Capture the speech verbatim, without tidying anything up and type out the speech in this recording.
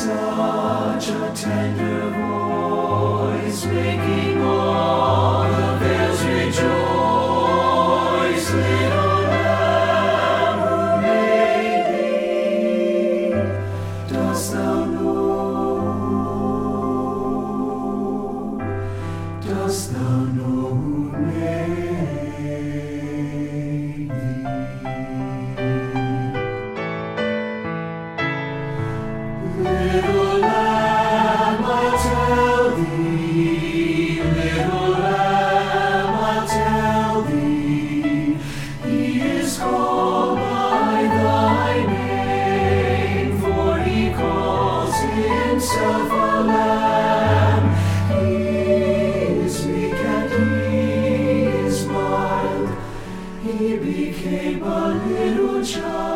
such a tender voice, making all the vales rejoice. Little Lamb who made thee, dost thou know? Dost thou know who made thee? Little Lamb, I'll tell thee, little Lamb, I'll tell thee, He is called by thy name, for He calls Himself a Lamb. He is meek and He is mild, He became a little child.